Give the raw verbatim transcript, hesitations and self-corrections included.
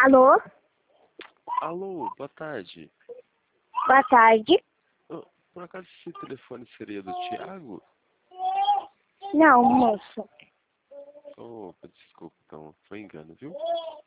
Alô? Alô, boa tarde. Boa tarde. Oh, por acaso esse telefone seria do Thiago? Não, moço. Oh, desculpa, então, foi engano, viu?